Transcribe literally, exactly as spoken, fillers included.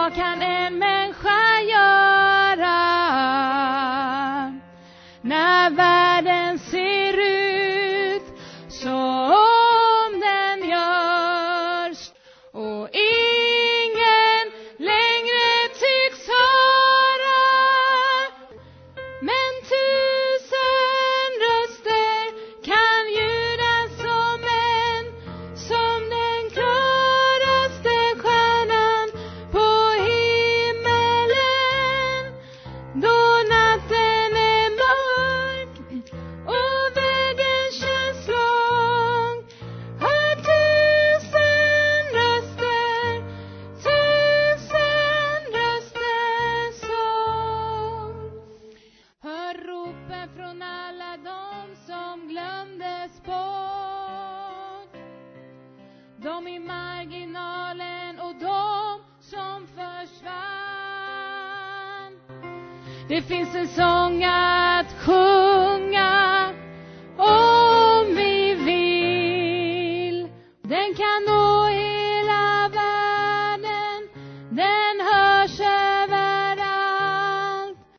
Vad kan en människa göra när världen ser ut som den gör och ingen längre tycks höra, men tusen röster kan ljuda som en, som den klaraste stjärnan på himmelen. Då natten är mörk och vägen känns lång, hör tusen röster, tusen röster sång. Hör ropen från alla de som glömdes bort, de i marginalen och de som försvann. Det finns en sång att sjunga